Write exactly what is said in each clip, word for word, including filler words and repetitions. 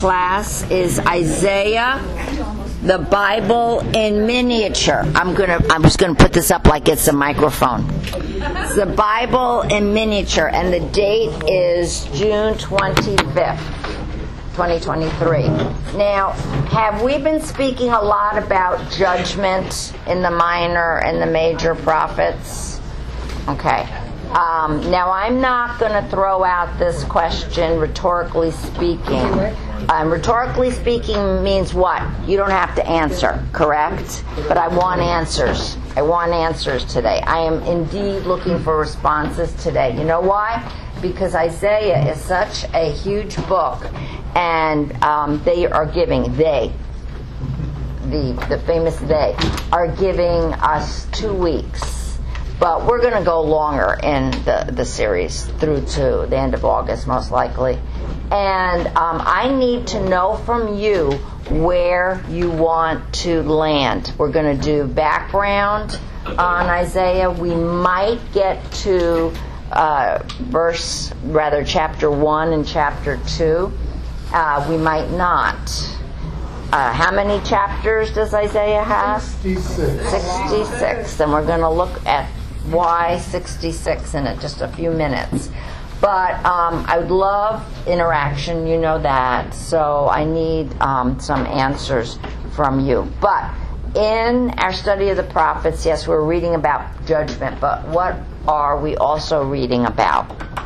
Class is Isaiah, the Bible in miniature. I'm gonna. I'm just gonna put this up like it's a microphone. It's the Bible in miniature, and the date is June twenty-fifth, twenty twenty-three. Now, have we been speaking a lot about judgment in the minor and the major prophets? Okay. Um, now, I'm not going to throw out this question rhetorically speaking. Um, rhetorically speaking means what? You don't have to answer, correct? But I want answers. I want answers today. I am indeed looking for responses today. You know why? Because Isaiah is such a huge book, and um, they are giving, they, the, the famous they, are giving us two weeks. But we're going to go longer in the, the series through to the end of August, most likely. And um, I need to know from you where you want to land. We're going to do background on Isaiah. We might get to uh, verse, rather chapter one and chapter two. Uh, we might not. Uh, how many chapters does Isaiah have? sixty-six. sixty-six. And we're going to look at why sixty-six in it, just a few minutes. But um, I would love interaction, you know that, so I need um, some answers from you. But in our study of the prophets, yes, we're reading about judgment, but what are we also reading about?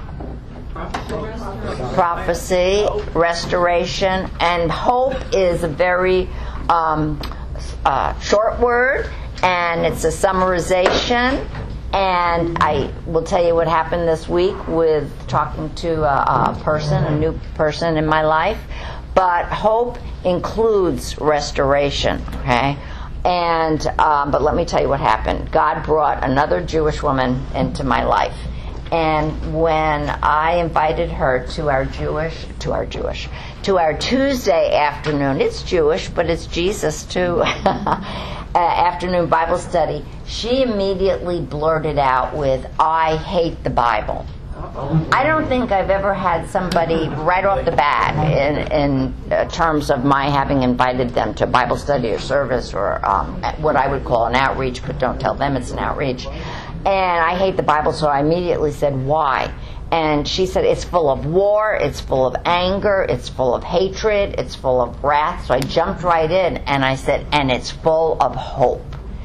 Prophecy, restoration, and hope is a very um, uh, short word, and it's a summarization. And I will tell you what happened this week with talking to a, a person, a new person in my life. But hope includes restoration, okay? And um, but let me tell you what happened. God brought another Jewish woman into my life. And when I invited her to our Jewish, to our Jewish, to our Tuesday afternoon, it's Jewish, but it's Jesus too, uh, afternoon Bible study, she immediately blurted out with, "I hate the Bible." I don't think I've ever had somebody right off the bat in, in uh, terms of my having invited them to Bible study or service or um, what I would call an outreach, but don't tell them it's an outreach. And I hate the Bible, so I immediately said, "Why?" And she said, "It's full of war, it's full of anger, it's full of hatred, it's full of wrath." So I jumped right in and I said, "And it's full of hope."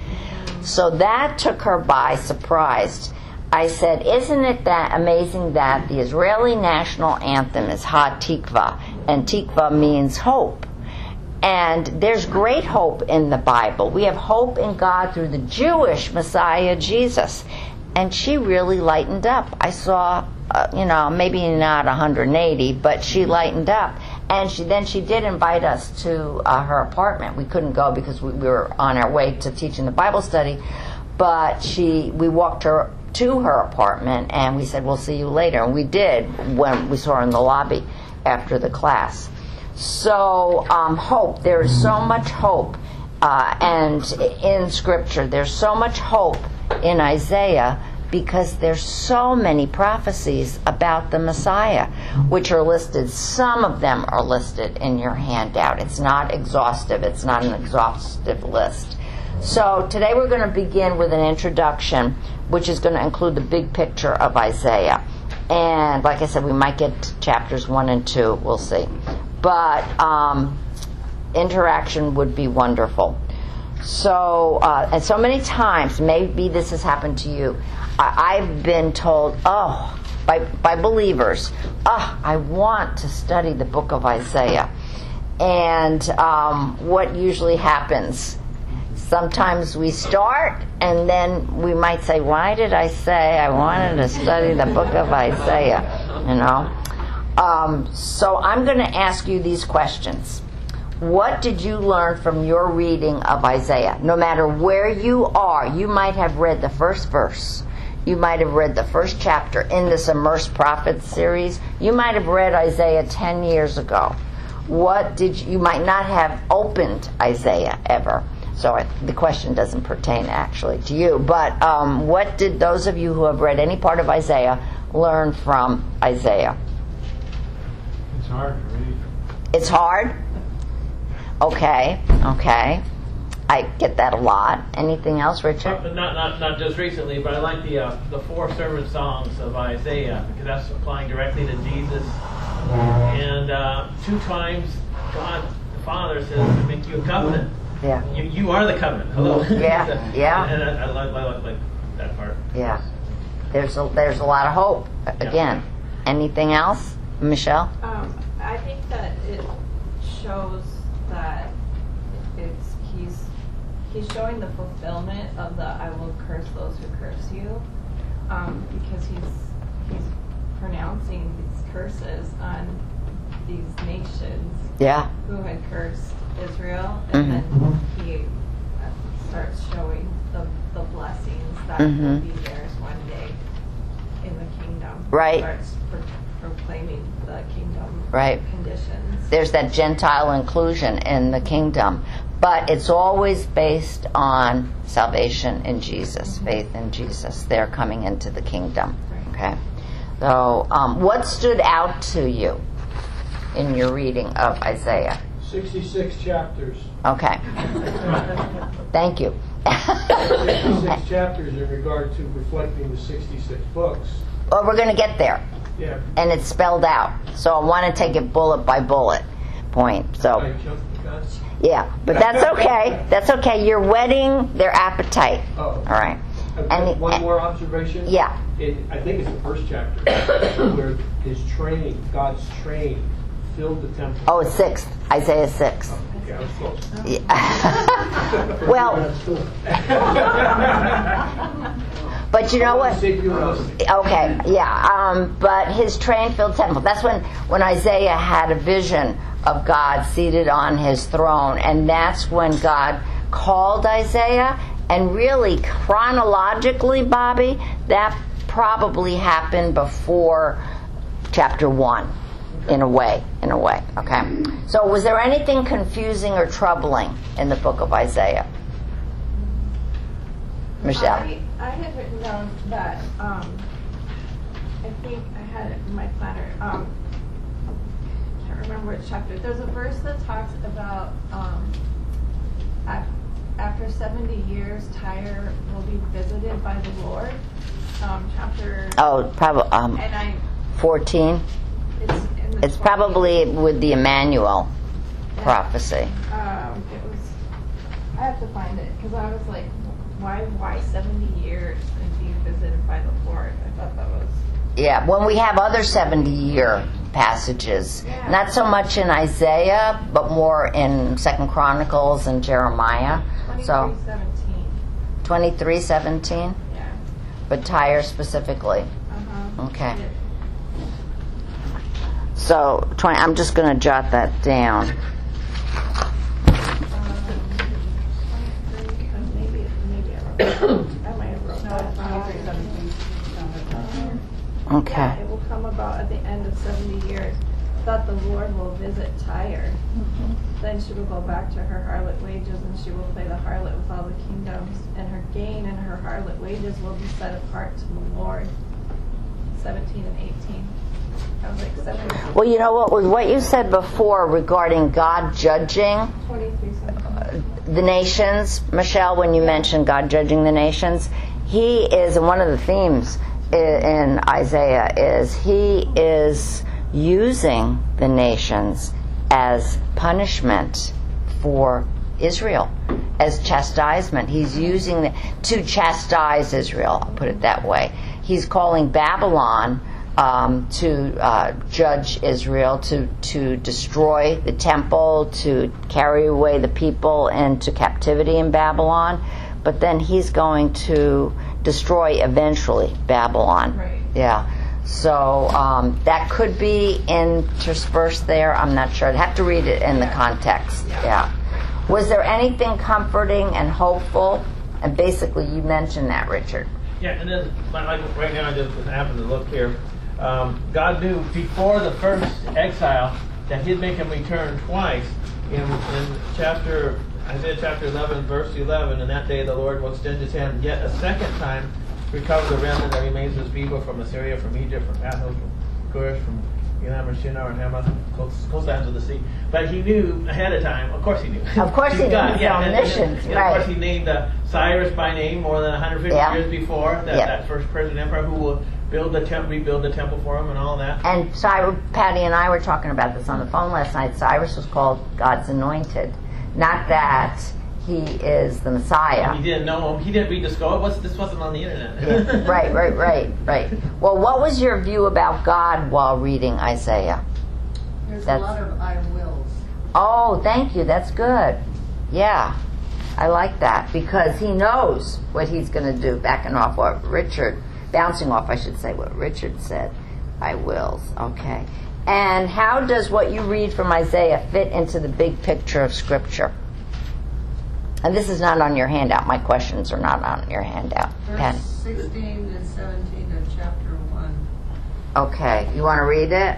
So that took her by surprise. I said, "Isn't it that amazing that the Israeli national anthem is Ha-Tikvah, and Tikvah means hope. And there's great hope in the Bible. We have hope in God through the Jewish Messiah, Jesus." And she really lightened up. I saw, uh, you know, maybe not one hundred eighty, but she lightened up. And she then she did invite us to uh, her apartment. We couldn't go because we, we were on our way to teaching the Bible study. But she, we walked her to her apartment, and we said, "We'll see you later." And we did when we saw her in the lobby after the class. So, um, hope. There is so much hope. Uh, and in Scripture, there's so much hope in Isaiah because there's so many prophecies about the Messiah, which are listed. Some of them are listed in your handout. It's not exhaustive. It's not an exhaustive list. So today we're going to begin with an introduction, which is going to include the big picture of Isaiah. And like I said, we might get to chapters one and two. We'll see. But um, interaction would be wonderful. So, uh, and so many times, maybe this has happened to you, I, I've been told, oh, by, by believers, oh, I want to study the book of Isaiah. And um, what usually happens? Sometimes we start, and then we might say, "Why did I say I wanted to study the book of Isaiah?" You know? Um, so I'm going to ask you these questions. What did you learn from your reading of Isaiah? No matter where you are, you might have read the first verse. You might have read the first chapter in this Immersed Prophets series. You might have read Isaiah ten years ago. What did you, you might not have opened Isaiah ever. So I, the question doesn't pertain actually to you. But um, what did those of you who have read any part of Isaiah learn from Isaiah? It's hard to read. It's hard? Okay, okay. I get that a lot. Anything else, Richard? Uh, not, not not just recently, but I like the uh, the four servant songs of Isaiah, because that's applying directly to Jesus. And uh, two times God the Father says to make you a covenant. Yeah. You you are the covenant. Hello. Yeah, so, yeah. And I, I, like, I like, like that part. Yeah. There's a, there's a lot of hope. Again, anything else, Michelle? Um, I think that it shows that it's he's he's showing the fulfillment of the "I will curse those who curse you," um, because he's he's pronouncing these curses on these nations Yeah. who had cursed Israel, and Mhm. then he uh, starts showing the the blessings that Mhm. will be theirs one day in the kingdom. Right. Starts pro- proclaiming the kingdom Right. conditions. There's that Gentile inclusion in the kingdom. But it's always based on salvation in Jesus, faith in Jesus. They're coming into the kingdom. Okay. So, um, what stood out to you in your reading of Isaiah? sixty-six chapters. Okay. Thank you. sixty-six chapters in regard to reflecting the sixty-six books. Well, we're going to get there. Yeah. And it's spelled out. So I want to take it bullet by bullet point. So, I jumped the gun. yeah. But that's okay. That's okay. You're whetting their appetite. Oh. All right. Okay, And- one more observation. Yeah. It, I think it's the first chapter where his train, God's train, filled the temple. Oh, it's sixth. Isaiah six. Okay, I was close. Yeah. Well, but you know what? Save you listening. Okay, yeah. Um, but his train filled temple. That's when, when Isaiah had a vision of God seated on his throne. And that's when God called Isaiah. And really, chronologically, Bobby, that probably happened before chapter one. In a way, in a way, okay? So was there anything confusing or troubling in the book of Isaiah? Michelle? I, I had written down that, um, I think I had it in my planner, um, can't remember which chapter. There's a verse that talks about, um, af- after seventy years, Tyre will be visited by the Lord, um, chapter, Oh, probably um, and I, fourteen. it's in the It's probably with the Emmanuel prophecy. Um, it was. I have to find it because I was like, why? Why seventy years and being visited by the Lord? I thought that was. Yeah, when we have other seventy-year passages, Yeah. not so much in Isaiah, but more in Second Chronicles and Jeremiah. So twenty-three seventeen. twenty-three seventeen, Yeah. but Tyre specifically. Uh huh. Okay. So twenty. I'm just going to jot that down. Um, twenty-three. uh, Maybe. Maybe I wrote. That. I might have wrote that. twenty-three seventeen. Okay. Yeah, it will come about at the end of seventy years that the Lord will visit Tyre. Mm-hmm. Then she will go back to her harlot wages, and she will play the harlot with all the kingdoms, and her gain and her harlot wages will be set apart to the Lord. seventeen and eighteen. I was like seventeen. Well, you know what? With what you said before regarding God judging twenty-three seventeen. the nations, Michelle, when you mentioned God judging the nations, he is, and one of the themes i- in Isaiah is he is using the nations as punishment for Israel, as chastisement. He's using the, to chastise Israel, I'll put it that way. He's calling Babylon um, to uh, judge Israel, to, to destroy the temple, to carry away the people into captivity in Babylon. But then he's going to destroy eventually Babylon. Right. Yeah. So um, that could be interspersed there. I'm not sure. I'd have to read it in the context. Yeah. Yeah. Was there anything comforting and hopeful? And basically, you mentioned that, Richard. Yeah, and then like like right now, I just happen to look here. Um, God knew before the first exile that He'd make him return twice. In, in chapter Isaiah chapter eleven, verse eleven, and that day the Lord will extend His hand yet a second time, recover the remnant that remains of His people from Assyria, from Egypt, from Pathros, from Cush, from Elam, or Shinar, and Hamath. coast, coastlines of the sea. But he knew ahead of time. Of course he knew. Of course he He's knew. God, He's yeah, and- and- omniscient, and right. Of course he named uh, Cyrus by name more than one hundred fifty Yeah. years before that, Yeah. that first Persian emperor who will build the temple, rebuild the temple for him, and all that. And Cyrus, Patty and I were talking about this on the phone last night. Cyrus was called God's anointed. Not that he is the Messiah. He didn't know him. He didn't read the scroll. It was, this wasn't on the internet. Yeah, right, right, right, right. Well, what was your view about God while reading Isaiah? There's That's- a lot of I wills. Oh, thank you. That's good. Yeah, I like that because he knows what he's going to do. Backing off what Richard, bouncing off, I should say, what Richard said. I wills. Okay. And how does what you read from Isaiah fit into the big picture of Scripture? And this is not on your handout. My questions are not on your handout. Patty. Verse sixteen and seventeen of chapter one. Okay. You want to read it?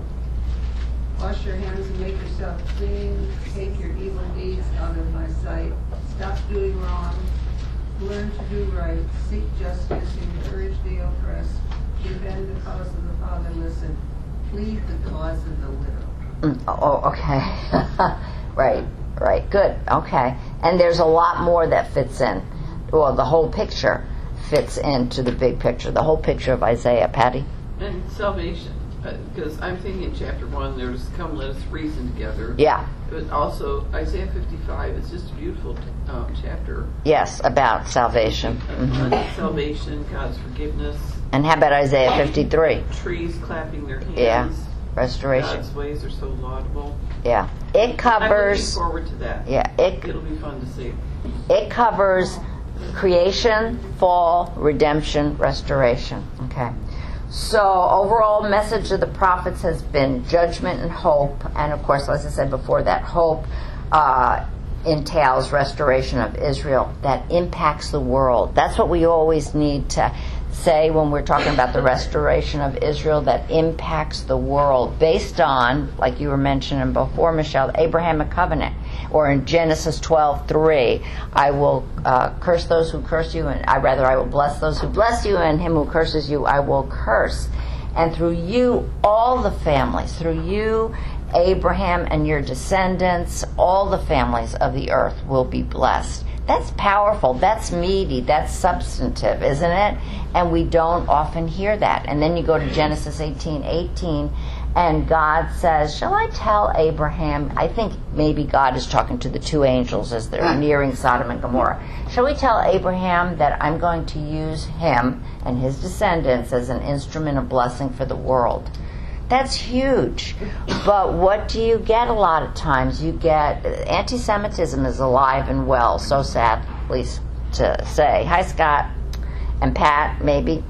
Wash your hands and make yourself clean. Take your evil deeds out of my sight. Stop doing wrong. Learn to do right. Seek justice. Encourage the oppressed. Defend the cause of the fatherless and plead the cause of the widow. Mm, oh, okay. Right, right. Good. Okay. And there's a lot more that fits in. Well, the whole picture fits into the big picture, the whole picture of Isaiah. Patty? And salvation, because I'm thinking in chapter one, there's come let us reason together. Yeah. But also Isaiah fifty-five is just a beautiful um, chapter. Yes, about salvation. On hmm salvation, God's forgiveness, And how about Isaiah fifty-three? trees clapping their hands. Yeah. Restoration. God's ways are so laudable. Yeah. It I'm looking covers. forward to that. Yeah. It It'll be fun to see. it covers creation, fall, redemption, restoration. Okay. So overall message of the prophets has been judgment and hope, and of course, as I said before, that hope uh, entails restoration of Israel that impacts the world. That's what we always need to say when we're talking about the restoration of Israel that impacts the world, based on, like you were mentioning before, Michelle, the Abrahamic covenant, or in Genesis twelve three, I will uh, curse those who curse you, and I rather I will bless those who bless you, and him who curses you I will curse. And through you, all the families, through you, Abraham and your descendants, all the families of the earth will be blessed. That's powerful. That's meaty. That's substantive, isn't it? And we don't often hear that. And then you go to Genesis eighteen eighteen, and God says, shall I tell Abraham? I think maybe God is talking to the two angels as they're nearing Sodom and Gomorrah. Shall we tell Abraham that I'm going to use him and his descendants as an instrument of blessing for the world? That's huge. But what do you get a lot of times? You get anti-Semitism is alive and well, so sadly to say. Hi, Scott and Pat, maybe.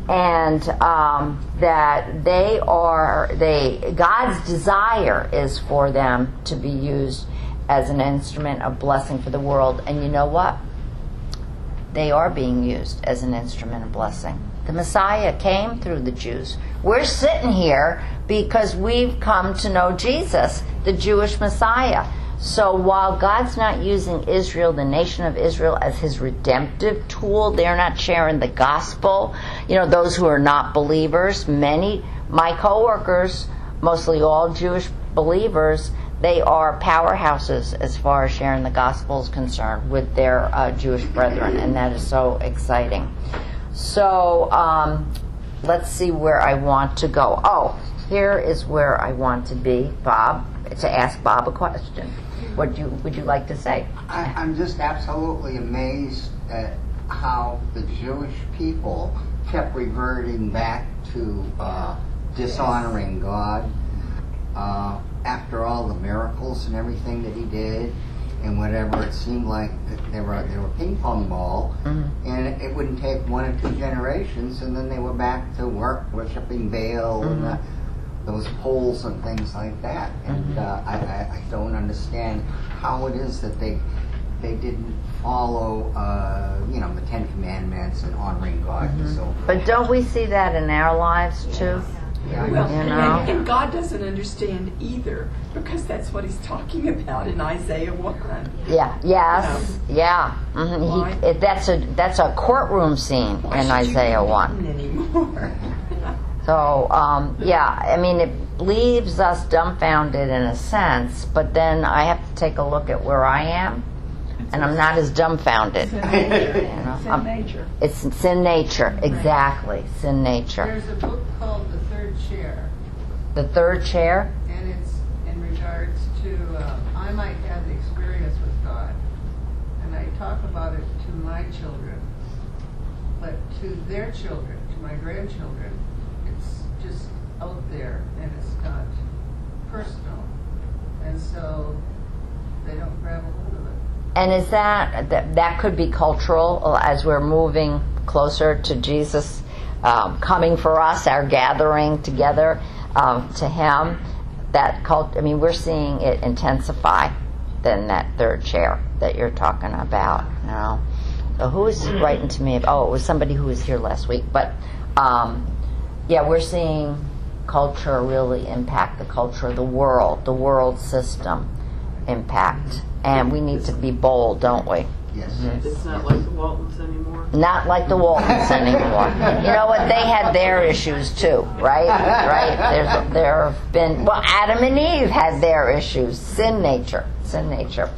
And um, that they are, they God's desire is for them to be used as an instrument of blessing for the world. And you know what? They are being used as an instrument of blessing. The Messiah came through the Jews. We're sitting here because we've come to know Jesus, the Jewish Messiah. So while God's not using Israel, the nation of Israel, as his redemptive tool, they're not sharing the gospel. You know, those who are not believers, many, my coworkers, mostly all Jewish believers, they are powerhouses as far as sharing the gospel is concerned with their uh, Jewish brethren, and that is so exciting. So um, let's see where I want to go. Oh, here is where I want to be, Bob, to ask Bob a question. What do you, would you like to say? I, I'm just absolutely amazed at how the Jewish people kept reverting back to uh, dishonoring God uh, after all the miracles and everything that he did. And whatever, it seemed like they were they were ping pong ball, mm-hmm. and it, it wouldn't take one or two generations, and then they were back to work worshiping Baal mm-hmm. and uh, those poles and things like that. And mm-hmm. uh, I, I, I don't understand how it is that they they didn't follow, uh, you know, the Ten Commandments and honoring God mm-hmm. and so forth. But don't we see that in our lives too? Yeah, well, you know? and, and God doesn't understand either, because that's what he's talking about in Isaiah one. Yeah. Yes. You know? Yeah. Mm-hmm. He, it, that's a that's a courtroom scene Why in Isaiah one. anymore? So um, yeah, I mean, it, leaves us dumbfounded in a sense, but then I have to take a look at where I am, and I'm not as dumbfounded. Sin nature. You know, Sin I'm- nature. It's sin nature, exactly, sin nature. There's a book called The Third Chair, The third chair, and it's in regards to, uh, I might have the experience with God, and I talk about it to my children, but to their children, to my grandchildren, it's just out there, and it's not personal, and so they don't grab a hold of it. and is that, that that could be cultural as we're moving closer to Jesus um, coming for us, our gathering together um, to Him. That cult, I mean, we're seeing it intensify than that third chair that you're talking about. You know, so who was writing to me? Oh, it was somebody who was here last week. But um, yeah, we're seeing culture really impact the culture of the world, the world system impact, and we need to be bold, don't we? Yes. It's not like the Waltons anymore. Not like the Waltons anymore. You know what? They had their issues too, right? Right? There's there have been well, Adam and Eve had their issues, sin nature, sin nature.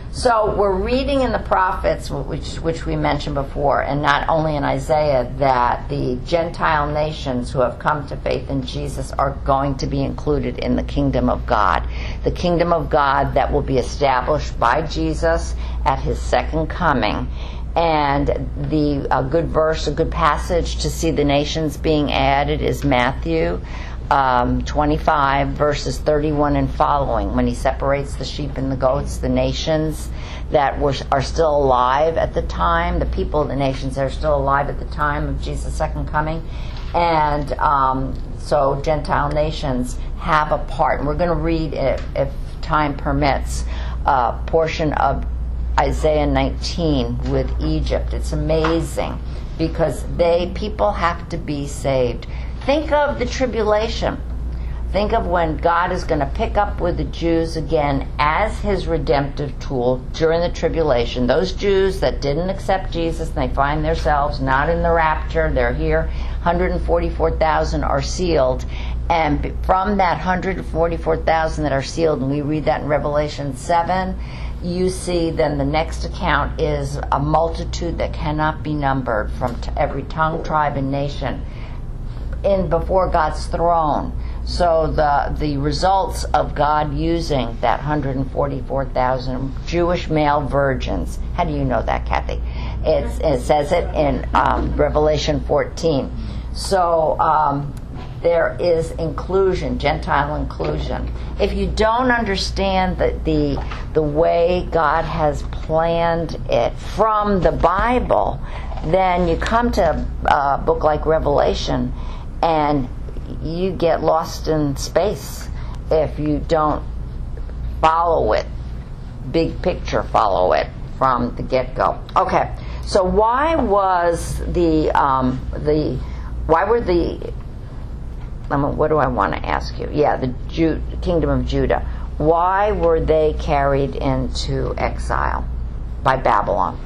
So we're reading in the prophets, which which we mentioned before, and not only in Isaiah, that the Gentile nations who have come to faith in Jesus are going to be included in the kingdom of God. The kingdom of God that will be established by Jesus at His second coming. And the a good verse, a good passage to see the nations being added is Matthew Um, twenty-five, verses thirty-one and following, when He separates the sheep and the goats, the nations that were are still alive at the time, the people of the nations that are still alive at the time of Jesus' second coming. And um, so Gentile nations have a part. And we're going to read, if, if time permits, a portion of Isaiah nineteen with Egypt. It's amazing because they people have to be saved. Think of the tribulation. Think of when God is going to pick up with the Jews again as His redemptive tool during the tribulation. Those Jews that didn't accept Jesus, and they find themselves not in the rapture, they're here, one hundred forty-four thousand are sealed. And from that one hundred forty-four thousand that are sealed, and we read that in Revelation seven, you see then the next account is a multitude that cannot be numbered from t- every tongue, tribe, and nation in before God's throne. So the the results of God using that one hundred forty-four thousand Jewish male virgins. How do you know that, Kathy? It's, it says it in um, Revelation fourteen. So um, there is inclusion, Gentile inclusion. If you don't understand the, the the way God has planned it from the Bible, then you come to a book like Revelation and you get lost in space if you don't follow it, big picture follow it from the get-go. Okay, so why was the um, the why were the um, what do I want to ask you? Yeah, the Ju- kingdom of Judah. Why were they carried into exile by Babylon?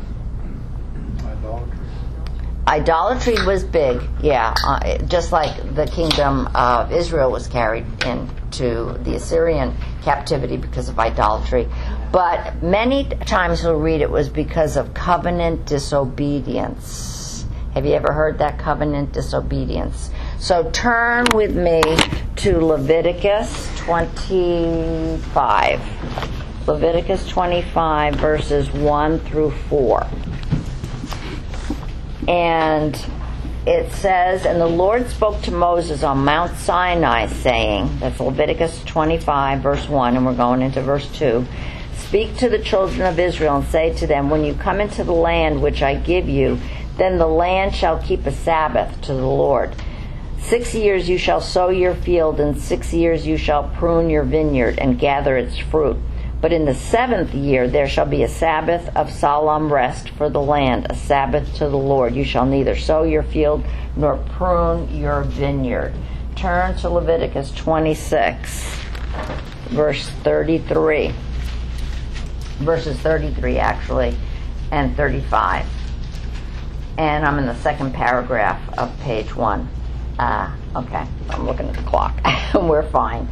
Idolatry. Idolatry was big, yeah, uh, just like the kingdom of Israel was carried into the Assyrian captivity because of idolatry. But many times we'll read it was because of covenant disobedience. Have you ever heard that, covenant disobedience? So turn with me to Leviticus twenty-five. Leviticus twenty-five, verses one through four. And it says, and the Lord spoke to Moses on Mount Sinai, saying, that's Leviticus twenty-five, verse one, and we're going into verse two. Speak to the children of Israel and say to them, when you come into the land which I give you, then the land shall keep a Sabbath to the Lord. Six years you shall sow your field, and six years you shall prune your vineyard and gather its fruit. But in the seventh year there shall be a Sabbath of solemn rest for the land, a Sabbath to the Lord. You shall neither sow your field nor prune your vineyard. Turn to Leviticus twenty-six, verse thirty-three. Verses thirty-three, actually, and thirty-five. And I'm in the second paragraph of page one. Uh, okay, I'm looking at the clock. We're fine.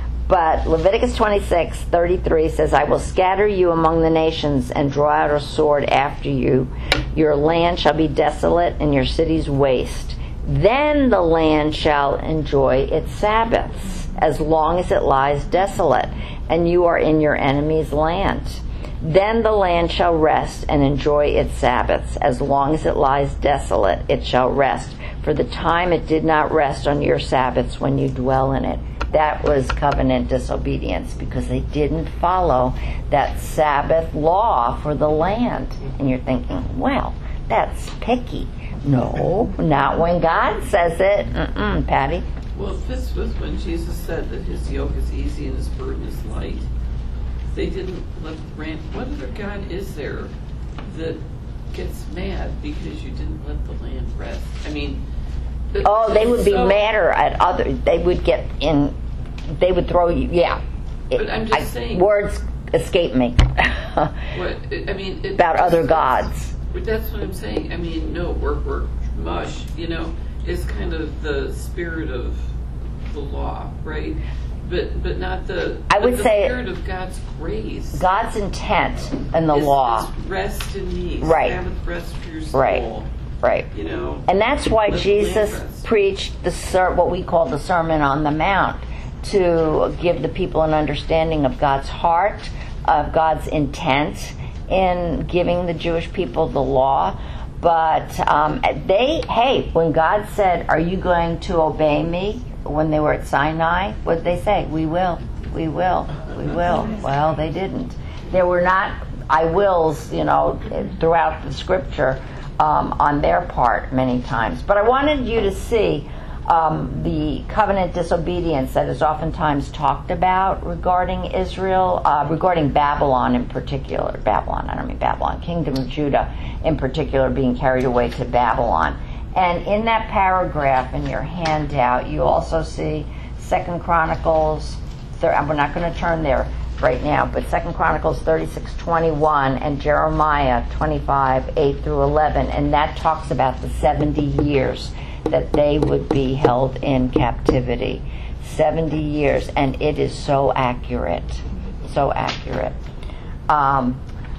But Leviticus twenty-six thirty-three says, I will scatter you among the nations and draw out a sword after you. Your land shall be desolate and your cities waste. Then the land shall enjoy its Sabbaths, as long as it lies desolate, and you are in your enemy's land. Then the land shall rest and enjoy its Sabbaths, as long as it lies desolate, it shall rest. For the time it did not rest on your Sabbaths when you dwell in it. That was covenant disobedience, because they didn't follow that Sabbath law for the land. And you're thinking, well, that's picky. No, not when God says it. Mm-mm, Patty? Well, this was when Jesus said that his yoke is easy and his burden is light. They didn't let the land. What other God is there that gets mad because you didn't let the land rest? I mean, it- Oh, they would be so- madder at other. They would get in. They would throw you. Yeah. But I'm just I- saying- Words escape me What I mean it, about other gods. But that's what I'm saying. I mean, no, work, work, mush, you know, is kind of the spirit of the law, right? But but not the, I but would the say spirit of God's grace. God's intent in the is, law. is rest in me. Right. Sabbath rest for your soul. Right. Right. You know. And that's why Let the Jesus land rest. preached the ser- what we call the Sermon on the Mount, to give the people an understanding of God's heart, of God's intent in giving the Jewish people the law. But um, they, hey, when God said, are you going to obey me? When they were at Sinai, what did they say? We will, we will, we will. Well, they didn't. There were not I wills, you know, throughout the scripture um, on their part many times. But I wanted you to see um, the covenant disobedience that is oftentimes talked about regarding Israel, uh, regarding Babylon in particular. Babylon, I don't mean Babylon, Kingdom of Judah in particular being carried away to Babylon. And in that paragraph in your handout, you also see Second Chronicles, thir- we're not going to turn there right now, but Second Chronicles thirty-six twenty-one and Jeremiah twenty-five eight through eleven, and that talks about the seventy years that they would be held in captivity. seventy years, and it is so accurate, so accurate. Um,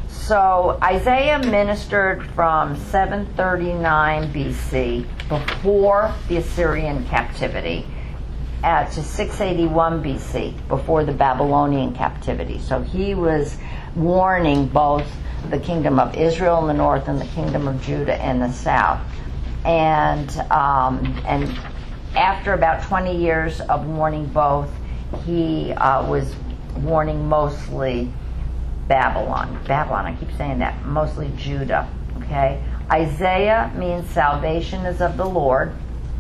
so Isaiah ministered from seven thirty-nine B C, before the Assyrian captivity, uh, to six eighty-one B C, before the Babylonian captivity. So he was warning both the kingdom of Israel in the north and the kingdom of Judah in the south. And um, and after about twenty years of warning both, he uh, was warning mostly Babylon. Babylon, I keep saying that, mostly Judah. Okay? Isaiah means salvation is of the Lord.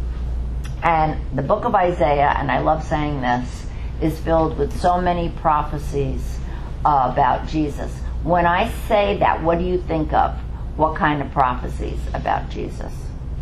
And the book of Isaiah, and I love saying this, is filled with so many prophecies uh, about Jesus. When I say that, what do you think of? What kind of prophecies about Jesus?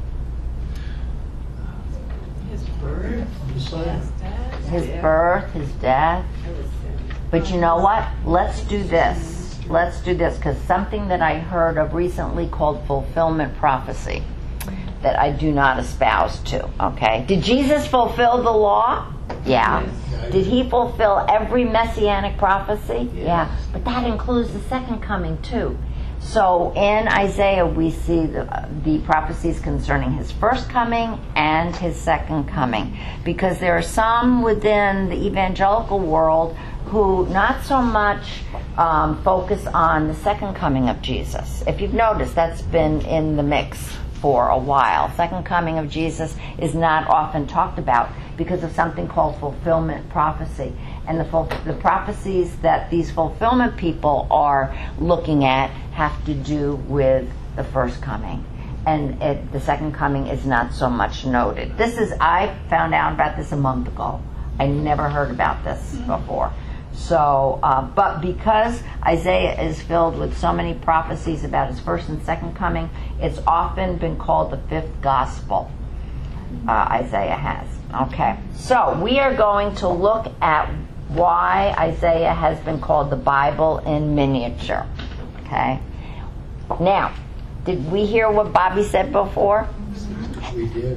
His birth, his death. His birth, his death. But you know what? Let's do this. Let's do this, because something that I heard of recently called fulfillment prophecy that I do not espouse to, okay? Did Jesus fulfill the law? Yeah. Did he fulfill every messianic prophecy? Yeah. But that includes the second coming too. So in Isaiah we see the, the prophecies concerning his first coming and his second coming, because there are some within the evangelical world who not so much um, focus on the second coming of Jesus. If you've noticed, that's been in the mix for a while. Second coming of Jesus is not often talked about because of something called fulfillment prophecy. And the, ful- the prophecies that these fulfillment people are looking at have to do with the first coming. And it, the second coming is not so much noted. This is, I found out about this a month ago. I never heard about this before. So, uh, but because Isaiah is filled with so many prophecies about his first and second coming, it's often been called the fifth gospel. Uh, Isaiah has. Okay. So we are going to look at why Isaiah has been called the Bible in miniature. Okay. Now, did we hear what Bobby said before? We did.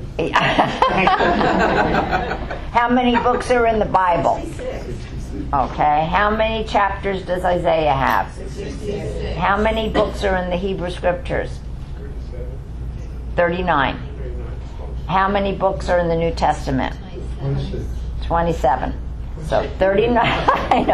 How many books are in the Bible? Okay. How many chapters does Isaiah have? sixty-six. How many books are in the Hebrew Scriptures? thirty-nine. How many books are in the New Testament? twenty-six. twenty-seven. So thirty-nine.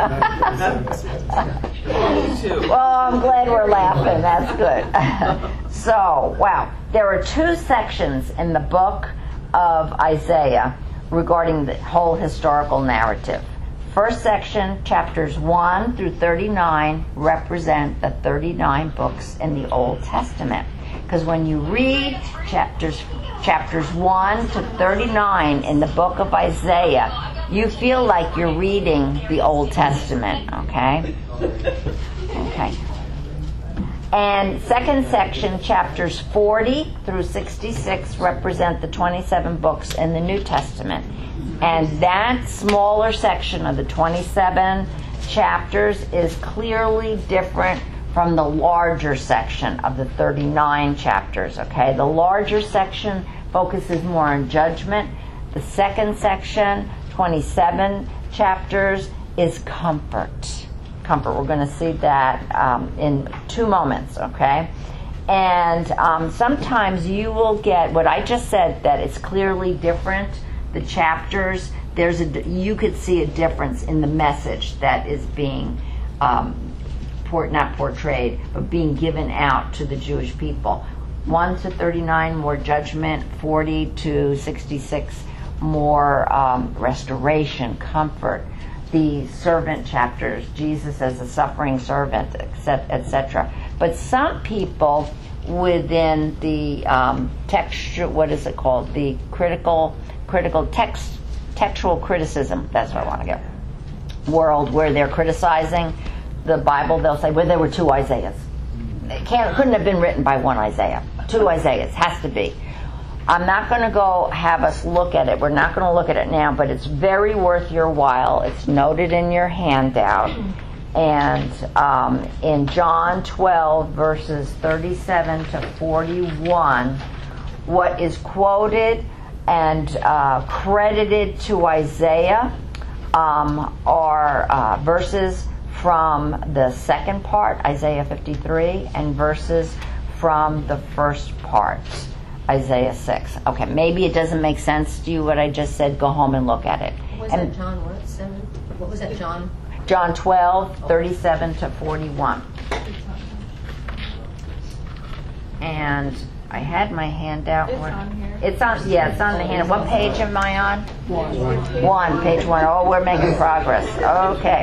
Twenty-two. Well, I'm glad we're laughing. That's good. So, wow. There are two sections in the book of Isaiah regarding the whole historical narrative. First section, chapters one through thirty-nine, represent the thirty-nine books in the Old Testament. Because when you read chapters chapters one to thirty-nine in the book of Isaiah, you feel like you're reading the Old Testament, okay? Okay. And second section, chapters forty through sixty-six, represent the twenty-seven books in the New Testament. And that smaller section of the twenty-seven chapters is clearly different from the larger section of the thirty-nine chapters, okay? The larger section focuses more on judgment. The second section, twenty-seven chapters, is comfort. Comfort. We're going to see that um, in two moments, okay? And um, sometimes you will get what I just said, that it's clearly different. The chapters, there's a, you could see a difference in the message that is being um, port, not portrayed, but being given out to the Jewish people. one to thirty-nine, more judgment. forty to sixty-six, more um, restoration, comfort. The servant chapters, Jesus as a suffering servant, et cetera. But some people within the um, texture, what is it called? The critical, critical text, textual criticism. That's what I want to get. World where they're criticizing the Bible, they'll say, well, there were two Isaiahs. It can't, couldn't have been written by one Isaiah. Two Isaiahs has to be. I'm not going to go have us look at it. We're not going to look at it now, but it's very worth your while. It's noted in your handout. And um, in John twelve, verses thirty-seven to forty-one, what is quoted and uh, credited to Isaiah um, are uh, verses from the second part, Isaiah fifty-three, and verses from the first part, Isaiah six. Okay, maybe it doesn't make sense to you what I just said. Go home and look at it. Was and that John what? Seven? What was that, John? John twelve, thirty-seven to forty-one. And I had my handout. It's Where- on here. It's on, yeah, it's on the handout. What page am I on? One. One, page one. Oh, we're making progress. Okay.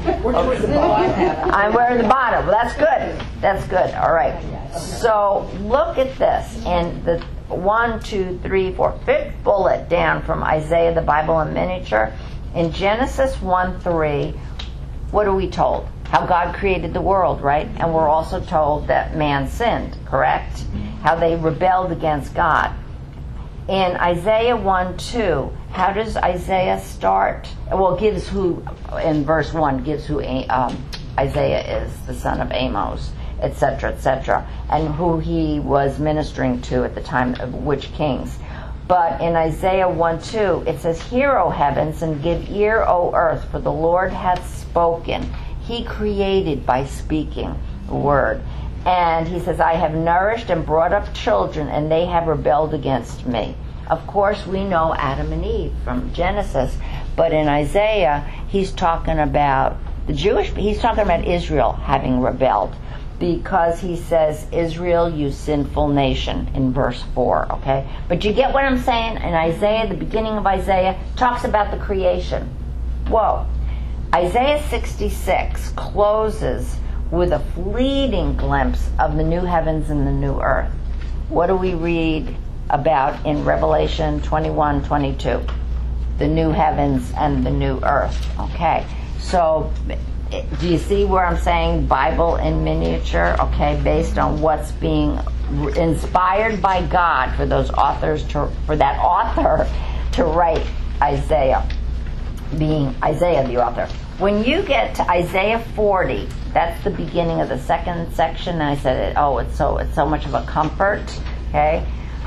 I'm wearing the bottom. Well, that's good. That's good. All right. So look at this. And the one, two, three, four, fifth bullet down from Isaiah, the Bible in miniature. In Genesis one three, what are we told? How God created the world, right? And we're also told that man sinned, correct? How they rebelled against God. In Isaiah one two, how does Isaiah start? Well, it gives who, in verse one, gives who um, Isaiah is, the son of Amos, et cetera, et cetera, and who he was ministering to at the time of which kings. But in Isaiah one two, it says, "Hear, O heavens, and give ear, O earth, for the Lord hath spoken. He created by speaking the word." And he says, "I have nourished and brought up children, and they have rebelled against me." Of course, we know Adam and Eve from Genesis, but in Isaiah, he's talking about the Jewish, he's talking about Israel having rebelled, because he says, "Israel, you sinful nation," in verse four, okay? But you get what I'm saying? In Isaiah, the beginning of Isaiah, talks about the creation. Whoa. Isaiah sixty-six closes with a fleeting glimpse of the new heavens and the new earth. What do we read about in Revelation twenty-one twenty-two? The new heavens and the new earth. Okay, so do you see where I'm saying Bible in miniature? Okay, based on what's being inspired by God for those authors to, for that author to write Isaiah, being Isaiah the author. When you get to Isaiah forty, that's the beginning of the second section, and I said, oh, it's so it's so much of a comfort. Okay,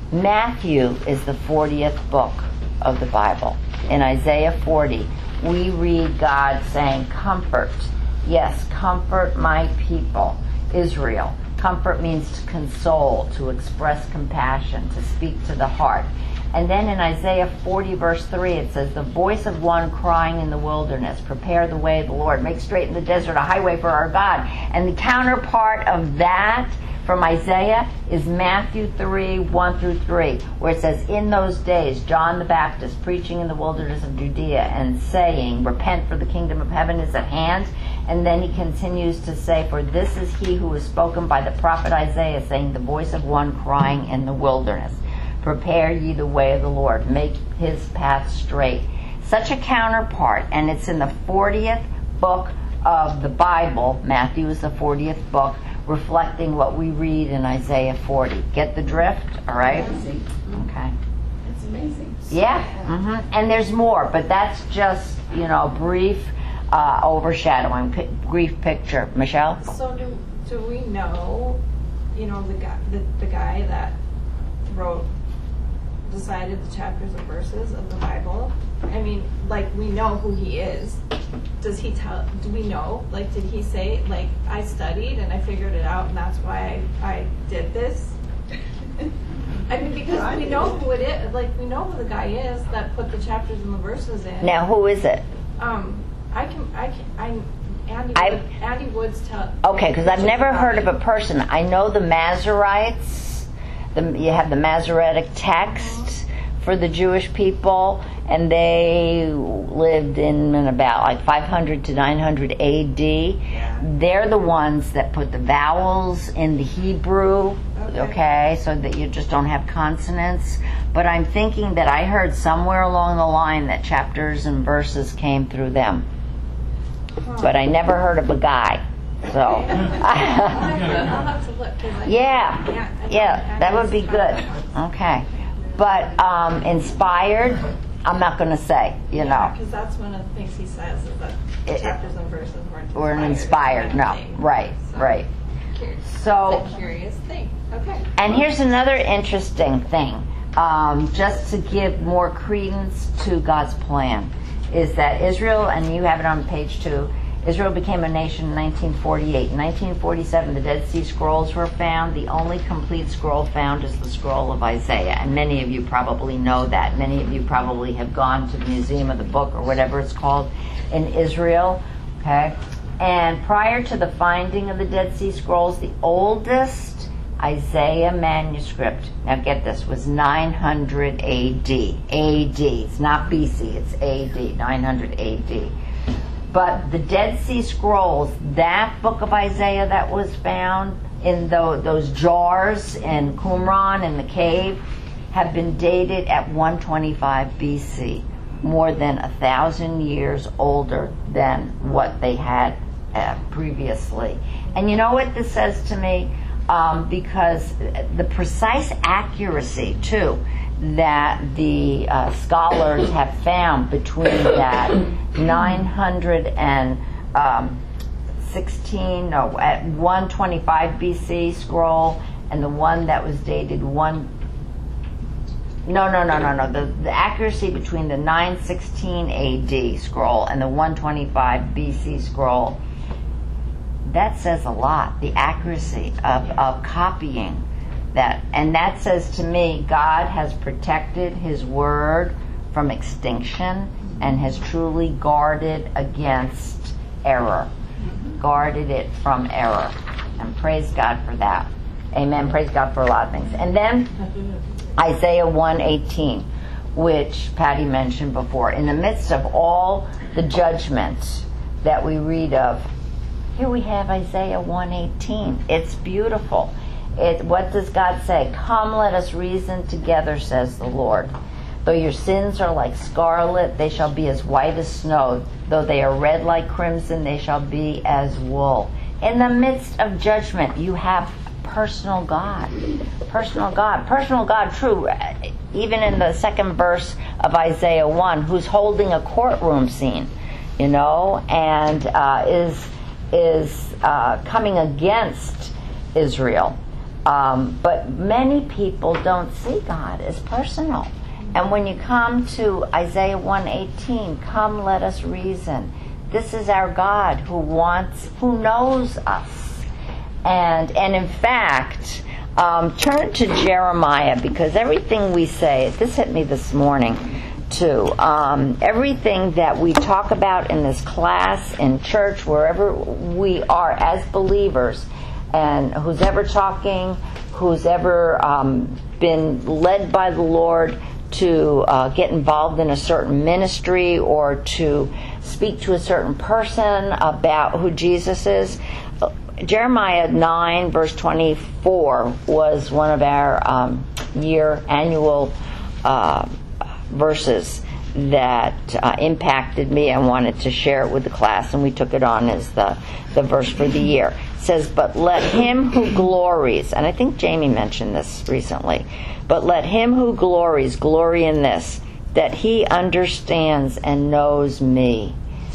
Matthew is the fortieth book of the Bible. In Isaiah forty, we read God saying, comfort. Yes, comfort my people, Israel. Comfort means to console, to express compassion, to speak to the heart. And then in Isaiah forty, verse three, it says, the voice of one crying in the wilderness, prepare the way of the Lord, make straight in the desert a highway for our God. And the counterpart of that from Isaiah is Matthew three, one through three, where it says, in those days, John the Baptist preaching in the wilderness of Judea and saying, repent, for the kingdom of heaven is at hand. And then he continues to say, for this is he who was spoken by the prophet Isaiah, saying, the voice of one crying in the wilderness, prepare ye the way of the Lord, make his path straight. Such a counterpart, and it's in the fortieth book of the Bible. Matthew is the fortieth book, reflecting what we read in Isaiah forty. Get the drift? All right? Okay. It's amazing. Yeah. Mm-hmm. And there's more, but that's just, you know, brief uh, overshadowing, p- brief picture. Michelle? So do do we know, you know, the guy the, the guy that wrote decided the chapters and verses of the Bible? I mean, like, we know who he is. Does he tell, do we know, like, did he say, like, I studied and I figured it out and that's why I, I did this? I mean, because we know who it is, like, we know who the guy is that put the chapters and the verses in. Now, who is it? Um, I can, I can, I, Andy, I- Wood, Andy Woods tell. Okay, because I've never heard of a person. I know the Masoretes. The, you have the Masoretic text for the Jewish people, and they lived in and about like five hundred to nine hundred A D. They're the ones that put the vowels in the Hebrew, okay. okay, so that you just don't have consonants. But I'm thinking that I heard somewhere along the line that chapters and verses came through them. Huh. But I never heard of a guy. So, I'll have to look. 'Cause I yeah, can't, I yeah, that would be good. Okay, but um, inspired, I'm not going to say, you know. Because that's one of the things he says is that It- chapters and verses weren't We're inspired. inspired, no, Thing. right, So, right. curious. So, It's a curious thing. Okay. and here's another interesting thing, um, just to give more credence to God's plan, is that Israel, and you have it on page two, Israel became a nation in nineteen forty-eight. In nineteen forty-seven, the Dead Sea Scrolls were found. The only complete scroll found is the scroll of Isaiah. And many of you probably know that. Many of you probably have gone to the Museum of the Book or whatever it's called in Israel. Okay? And prior to the finding of the Dead Sea Scrolls, the oldest Isaiah manuscript, now get this, was nine hundred A D. A D. It's not B C, it's A D, nine hundred A D. But the Dead Sea Scrolls, that book of Isaiah that was found in the, those jars in Qumran in the cave, have been dated at one twenty-five B C, more than a thousand years older than what they had uh, previously. And you know what this says to me? Um, because the precise accuracy, too, that the uh, scholars have found between that nine hundred sixteen, no, at one twenty-five B C scroll, and the one that was dated one. No, no, no, no, no. The, the accuracy between the nine sixteen A D scroll and the one twenty-five B C scroll, that says a lot. The accuracy of, of copying that. And that says to me, God has protected his word from extinction and has truly guarded against error. Guarded it from error. And praise God for that. Amen. Praise God for a lot of things. And then Isaiah one eighteen, which Patty mentioned before. In the midst of all the judgment that we read of, here we have Isaiah one eighteen. It's beautiful. It, what does God say? Come, let us reason together, says the Lord. Though your sins are like scarlet, they shall be as white as snow. Though they are red like crimson, they shall be as wool. In the midst of judgment, you have personal God. Personal God. Personal God, true. Even in the second verse of Isaiah one, who's holding a courtroom scene, you know, and uh, is is uh, coming against Israel. Um, but many people don't see God as personal. And when you come to Isaiah one eighteen, come let us reason. This is our God who wants, who knows us. And and in fact, um, turn to Jeremiah, because everything we say, this hit me this morning too. Um, everything that we talk about in this class, in church, wherever we are as believers, and who's ever talking, who's ever um, been led by the Lord to uh, get involved in a certain ministry or to speak to a certain person about who Jesus is. Jeremiah nine verse twenty-four was one of our um, year annual uh, verses that uh, impacted me. I wanted to share it with the class, and we took it on as the, the verse for the year. It says, but let him who glories, and I think Jamie mentioned this recently, but let him who glories glory in this, that he understands and knows me.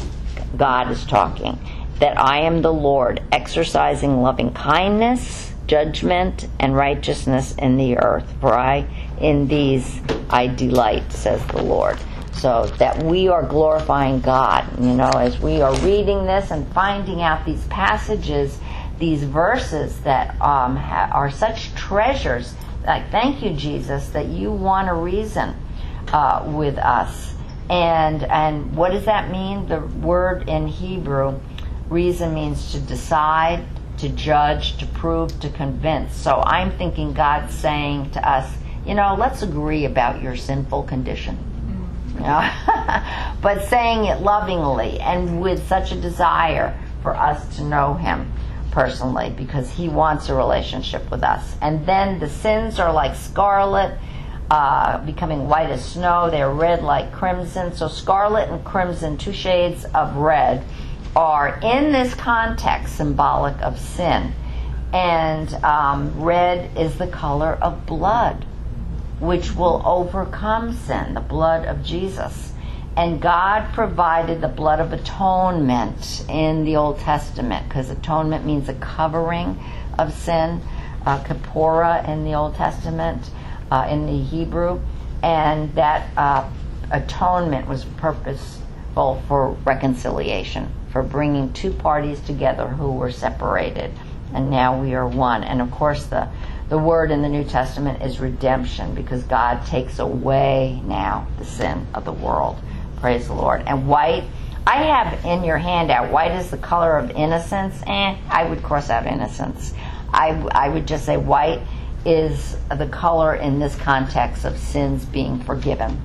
God is talking. That I am the Lord, exercising loving kindness, judgment, and righteousness in the earth. For I, in these, I delight, says the Lord. So that we are glorifying God. You know, as we are reading this and finding out these passages, these verses that um, ha- are such treasures. Like, thank you, Jesus, that you want to reason uh, with us. And and what does that mean? The word in Hebrew, reason, means to decide, to judge, to prove, to convince. So I'm thinking God's saying to us, you know, let's agree about your sinful condition. You know? But saying it lovingly and with such a desire for us to know him personally, because he wants a relationship with us. And then the sins are like scarlet, uh, becoming white as snow. They're red like crimson. So scarlet and crimson, two shades of red, are in this context symbolic of sin. And um, red is the color of blood, which will overcome sin, the blood of Jesus. And God provided the blood of atonement in the Old Testament, because atonement means a covering of sin, uh, kapora in the Old Testament, uh, in the Hebrew. And that uh, atonement was purposeful for reconciliation, for bringing two parties together who were separated. And now we are one. And of course the The word in the New Testament is redemption, because God takes away now the sin of the world. Praise the Lord. And white, I have in your handout, white is the color of innocence. Eh, I would cross out innocence. I, I would just say white is the color in this context of sins being forgiven.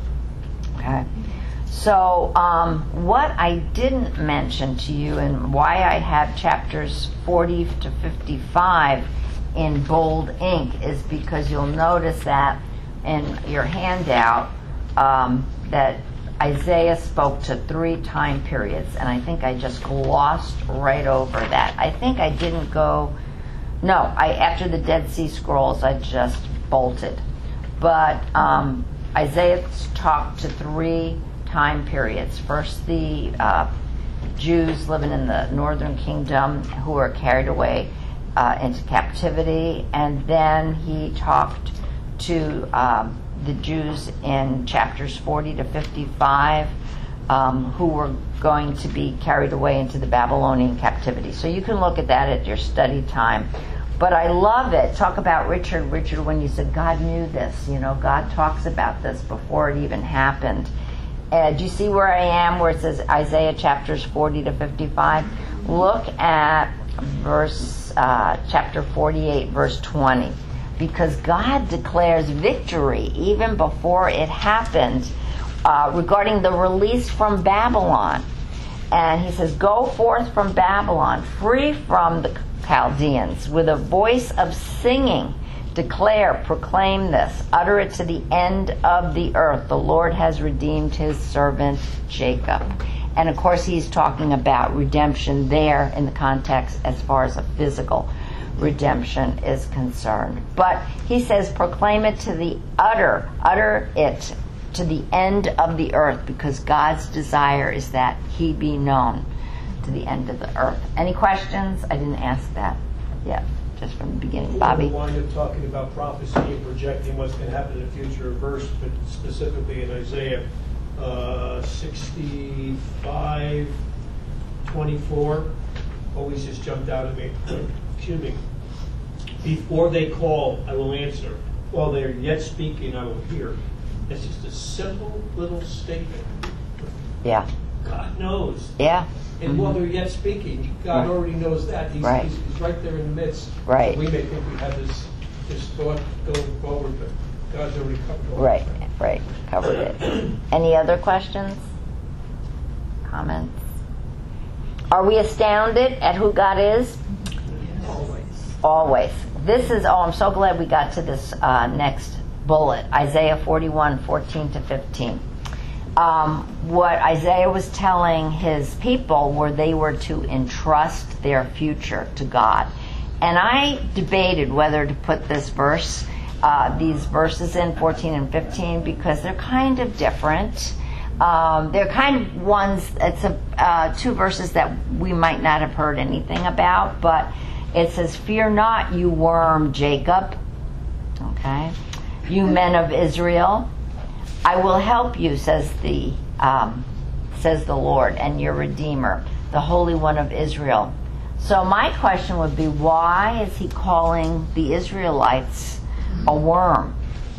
Okay. So um, what I didn't mention to you, and why I have chapters forty to fifty-five in bold ink, is because you'll notice that in your handout um, that Isaiah spoke to three time periods, and I think I just glossed right over that. I think I didn't go, no, I after the Dead Sea Scrolls I just bolted. But um, Isaiah talked to three time periods. First, the uh, Jews living in the northern kingdom who were carried away Uh, into captivity, and then he talked to um, the Jews in chapters forty to fifty-five um, who were going to be carried away into the Babylonian captivity. So you can look at that at your study time. But I love it. Talk about Richard. Richard, when you said God knew this, you know, God talks about this before it even happened. Uh, do you see where I am, where it says Isaiah chapters forty to fifty-five? Look at verse Uh, chapter forty-eight, verse twenty, because God declares victory even before it happened uh, regarding the release from Babylon. And he says, go forth from Babylon, free from the Chaldeans, with a voice of singing, declare, proclaim this, utter it to the end of the earth. The Lord has redeemed his servant Jacob. And of course he's talking about redemption there in the context as far as a physical redemption is concerned. But he says proclaim it to the utter, utter it to the end of the earth, because God's desire is that he be known to the end of the earth. Any questions? I didn't ask that yet. just from the beginning. We'll Bobby? wind up talking about prophecy and projecting what's going to happen in the future, verse, but specifically in Isaiah uh, sixty-five twenty-four. Always just jumped out at me. Excuse me. Before they call, I will answer. While they are yet speaking, I will hear. It's just a simple little statement. Yeah. God knows. Yeah. And Mhm. while they're yet speaking, God Right. already knows that. He's, Right. he's, he's right there in the midst. Right. We may think we have this, this thought going forward, but God's already covered all Right, that. right. Covered it. Any other questions? Comments? Are we astounded at who God is? Always. Always. This is, oh, I'm so glad we got to this uh, next bullet, Isaiah forty-one, fourteen to fifteen. Um, what Isaiah was telling his people were they were to entrust their future to God. And I debated whether to put this verse, uh, these verses in, fourteen and fifteen, because they're kind of different. Um, they're kind of ones, it's a, uh, two verses that we might not have heard anything about, but it says, "Fear not, you worm Jacob," okay, "you men of Israel. I will help you," says the um, says the Lord, "and your Redeemer, the Holy One of Israel." So my question would be, why is he calling the Israelites a worm?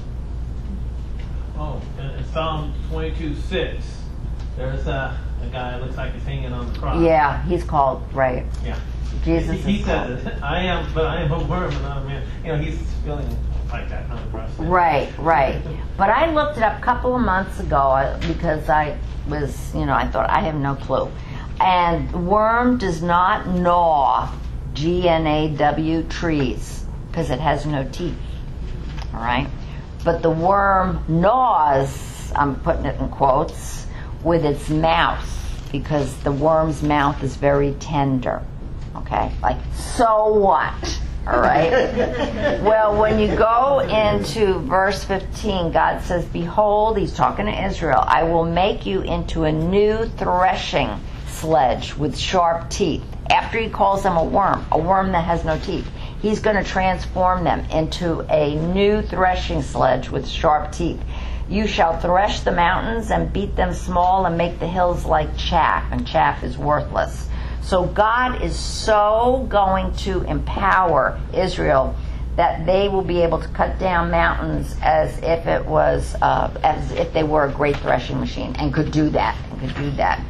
Oh, in in Psalm twenty-two six, there's a, a guy that looks like he's hanging on the cross. Yeah, he's called, right. Yeah. Jesus he, he is says, called. it. I am, but I am a worm and not a man. You know, he's feeling like that on the cross. Right, right. But I looked it up a couple of months ago uh, because I was, you know, I thought I have no clue. And worm does not gnaw, G N A W, trees, because it has no teeth. All right? But the worm gnaws, I'm putting it in quotes, with its mouth, because the worm's mouth is very tender. Okay? Like, so what? All right? Well, when you go into verse fifteen, God says, "Behold," he's talking to Israel, "I will make you into a new threshing sledge with sharp teeth." After he calls them a worm, a worm that has no teeth, he's going to transform them into a new threshing sledge with sharp teeth. "You shall thresh the mountains and beat them small and make the hills like chaff," and chaff is worthless. So God is so going to empower Israel that they will be able to cut down mountains as if it was, uh, as if they were a great threshing machine, and could do that, and could do that.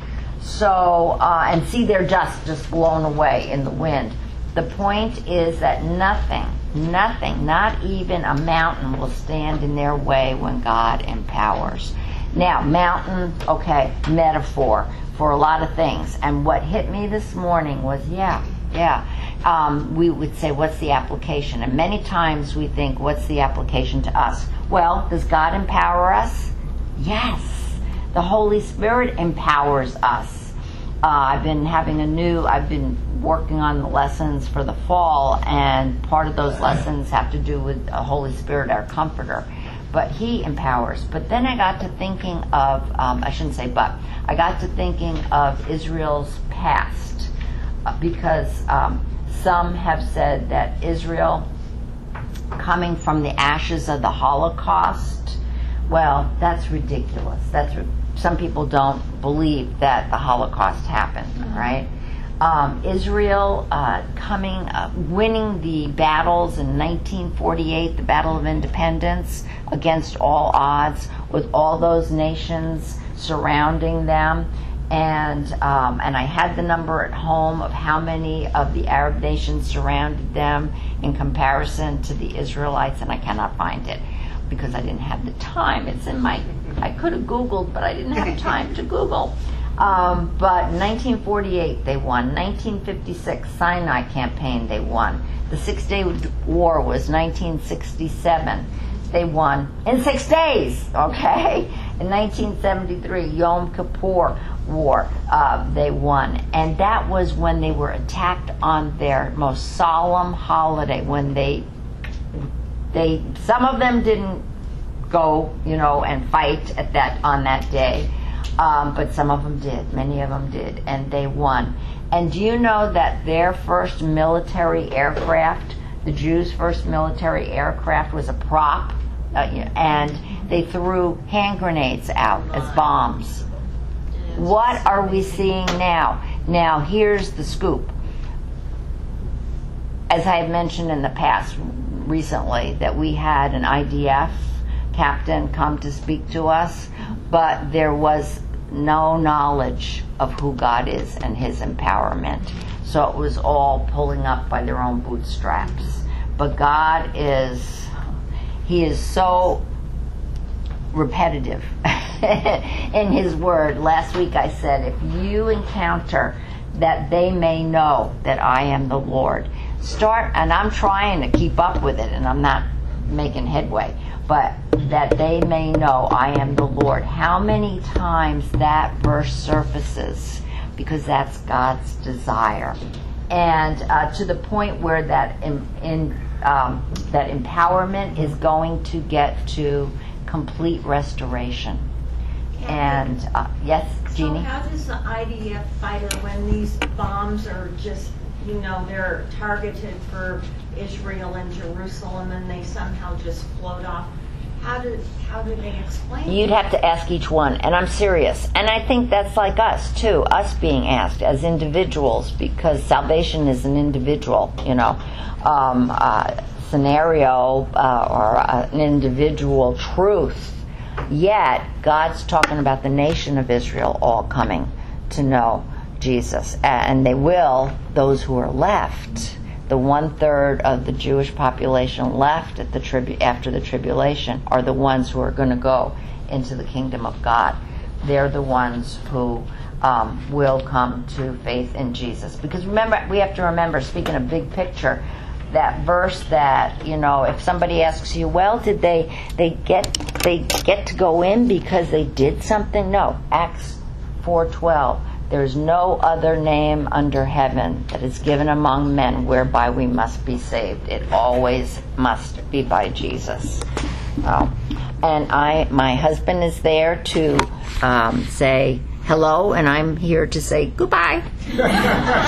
So, uh, and see their dust just blown away in the wind. The point is that nothing, nothing, not even a mountain will stand in their way when God empowers. Now, mountain, okay, metaphor for a lot of things. And what hit me this morning was, yeah, yeah. Um, we would say, what's the application? And many times we think, what's the application to us? Well, does God empower us? Yes. The Holy Spirit empowers us. Uh, I've been having a new, I've been working on the lessons for the fall, and part of those lessons have to do with the Holy Spirit, our comforter. But he empowers. But then I got to thinking of, um, I shouldn't say but, I got to thinking of Israel's past. Uh, because um, some have said that Israel, coming from the ashes of the Holocaust, well, that's ridiculous. That's some people don't believe that the Holocaust happened, right? Um, Israel uh, coming, uh, winning the battles in nineteen forty-eight, the Battle of Independence, against all odds, with all those nations surrounding them. And um, and I had the number at home of how many of the Arab nations surrounded them in comparison to the Israelites, and I cannot find it because I didn't have the time. It's in my, I could have Googled, but I didn't have time to Google. Um, but nineteen forty-eight they won. nineteen fifty-six Sinai campaign they won. The Six-Day War was nineteen sixty-seven. They won in six days, okay? In nineteen seventy-three, Yom Kippur War, uh, they won. And that was when they were attacked on their most solemn holiday, when they, they, some of them didn't go, you know, and fight at that, on that day. Um, but some of them did. Many of them did. And they won. And do you know that their first military aircraft, the Jews' first military aircraft was a prop, uh, and they threw hand grenades out as bombs. What are we seeing now? Now, here's the scoop. As I have mentioned in the past, recently, that we had an I D F captain come to speak to us, but there was no knowledge of who God is and his empowerment. So it was all pulling up by their own bootstraps. But God is, he is so repetitive in his word. Last week I said, if you encounter that they may know that I am the Lord, start, and I'm trying to keep up with it, and I'm not making headway, but that they may know I am the Lord. How many times that verse surfaces, because that's God's desire. And uh, to the point where that in, in um, that empowerment is going to get to complete restoration. And uh, yes, Jeannie? So how does the I D F fighter, when these bombs are just, you know, they're targeted for Israel and Jerusalem and they somehow just float off, how do, how do they explain You'd have to ask each one, and I'm serious. And I think that's like us, too, us being asked as individuals, because salvation is an individual, you know, um, uh, scenario uh, or uh, an individual truth. Yet, God's talking about the nation of Israel all coming to know Jesus. And they will, those who are left. The one-third of the Jewish population left at the tribu- after the tribulation are the ones who are going to go into the kingdom of God. They're the ones who um, will come to faith in Jesus. Because remember, we have to remember, speaking of big picture, that verse that, you know, if somebody asks you, well, did they they get they get to go in because they did something? No. Acts four twelve. There is no other name under heaven that is given among men whereby we must be saved. It always must be by Jesus. Oh. And I, my husband is there to um, say hello, and I'm here to say goodbye.